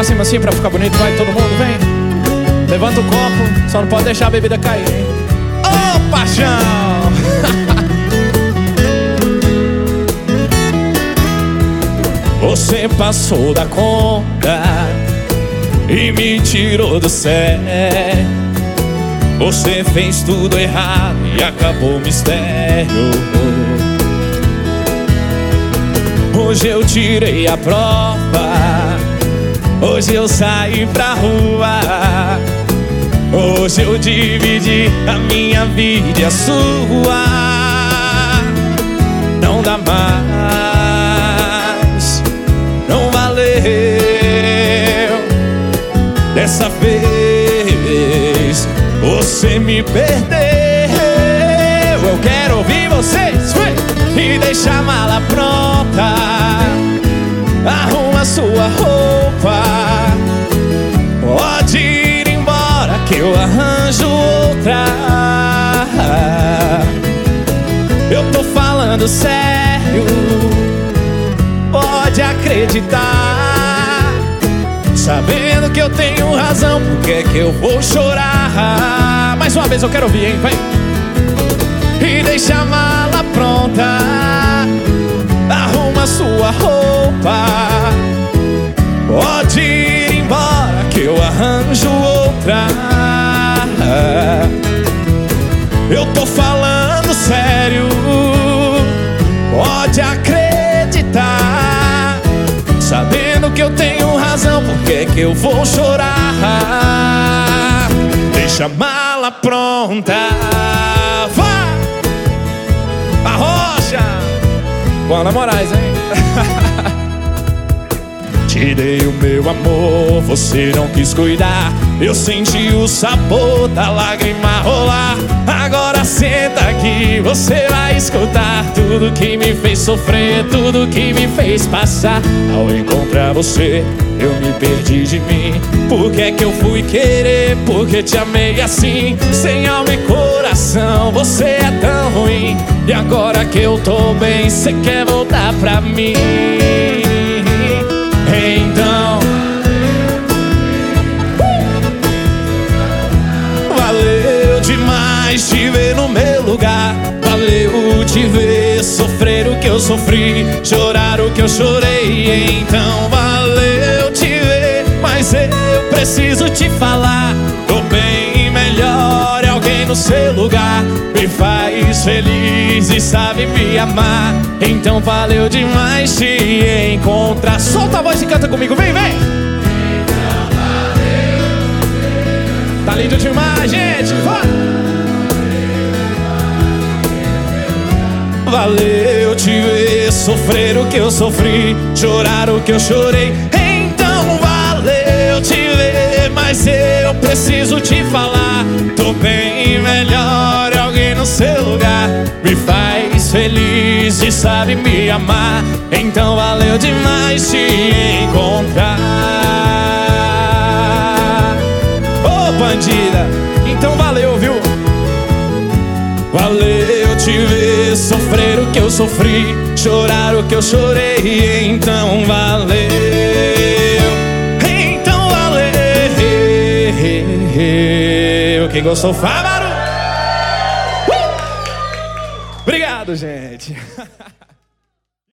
pra cima assim pra ficar bonito. Vai todo mundo, vem. Levanta o copo, só não pode deixar a bebida cair, hein? Ô, paixão! Você passou da conta e me tirou do sério. Você fez tudo errado e acabou o mistério. Hoje eu tirei a prova, hoje eu saí pra rua, hoje eu dividi a minha vida e a sua. Não dá mais, não valeu. Dessa vez você me perdeu. Eu quero ouvir vocês e deixa a mala pronta. Arruma sua roupa, pode ir embora que eu arranjo outra. Eu tô falando sério, pode acreditar. Sabendo que eu tenho razão, por que é que eu vou chorar? Mais uma vez eu quero ouvir, hein? Vai! E deixa a mala pronta, arruma sua roupa, pode ir embora que eu arranjo outra. Eu tô falando sério, pode acreditar. Sabendo que eu tenho razão, por que é que eu vou chorar? Deixa a mala pronta, vai! Arrocha! Com Ana Moraes, hein? Te dei o meu amor, você não quis cuidar. Eu senti o sabor da lágrima rolar. Agora senta aqui, você vai escutar tudo que me fez sofrer, tudo que me fez passar. Ao encontrar você, eu me perdi de mim. Por que é que eu fui querer? Porque te amei assim, sem alma e coração. Você é tão ruim. E agora que eu tô bem, você quer voltar pra mim. Então valeu demais te ver no meu lugar. Valeu te ver sofrer o que eu sofri, chorar o que eu chorei. Então valeu te ver, mas eu preciso te falar. Tô bem melhor, é alguém no seu lugar. Me faz feliz e sabe me amar. Então valeu demais te encontrar. Solta a voz e canta comigo, vem, vem! Então valeu. Tá lindo demais, gente! Vai! Valeu te ver sofrer o que eu sofri, chorar o que eu chorei. Então valeu te ver, mas eu preciso te falar. Tô bem melhor, é alguém no seu lugar. Me faz feliz e sabe me amar. Então valeu demais te encontrar. Ô bandida, então valeu, viu? Valeu te ver sofrer o que eu sofri, chorar o que eu chorei. Então valeu, então valeu. Quem gostou, faz barulho. Obrigado, gente.